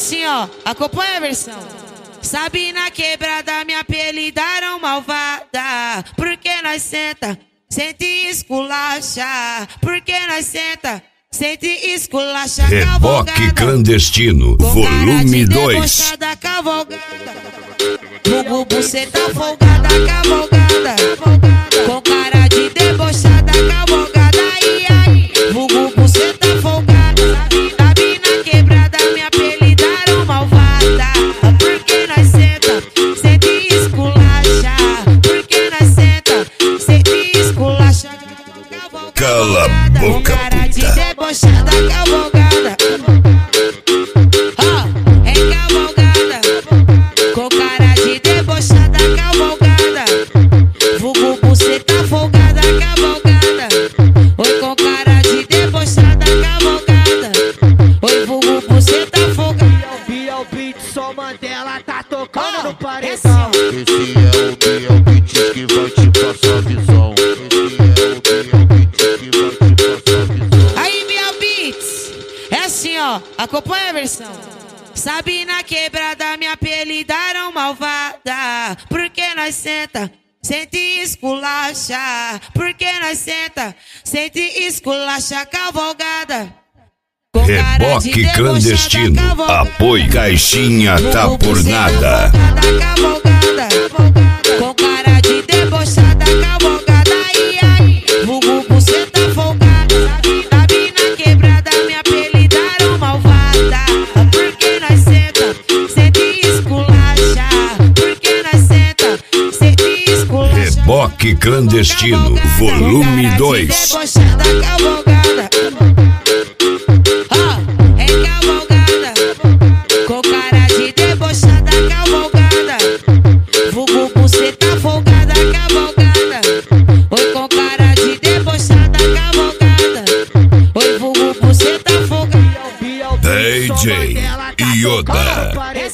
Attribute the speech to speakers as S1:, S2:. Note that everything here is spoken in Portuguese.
S1: assim, ó, acompanha a versão. Sabe, na quebrada me apelidaram malvada, porque nós senta, sente e esculacha, porque nós senta, sente e esculacha.
S2: Reboque Clandestino, volume 2.
S1: Vulgo buceta folgada, cavalgada, com cara de debochada, cavalgada, ai, ai. Vulgo buceta folgada, sabe, na quebrada me apelidaram malvada, porque nós senta, sente e esculacha, porque nós senta, sente e esculacha.
S2: Cala a boca,
S1: com cara de
S2: puta.
S1: debochada, cavalgada, é cavalgada, com cara de debochada, cavalgada. Vulgo buceta folgada, cavalgada. Oi, com cara de debochada, cavalgada. Oi, vulgo buceta folgada.
S3: Biel Beat, só Mandela tá tocando no paredão.
S4: Esse é o Biel Beat que vai te passar visão. Esse é o Biel Beat que vai te passar visão.
S1: Aí, Biel Beats, é assim, ó, acompanha a versão. Sabe, na quebrada me apelidaram malvada, porque nós senta, sente e esculacha, porque nós senta, sente e esculacha, cavalgada. Com cara de
S2: Reboque
S1: debochada,
S2: Clandestino,
S1: cavalgada.
S2: apoio Caixinha tá por nada.
S1: Cavalgada, com cara de debochada, cavalgada, ai, ai. Vulgo buceta folgada, sabe, na quebrada me apelidaram malvada, porque nós senta, sente e esculacha, porque nós senta, sente e esculacha.
S2: Reboque Clandestino, volume 2.
S1: Debochada, cavalgada, é cavalgada, com cara de debochada, cavalgada. Vulgo buceta folgada, cavalgada. Oi, com cara de debochada, cavalgada. Oi, vulgo buceta folgada.
S2: DJ Yoda.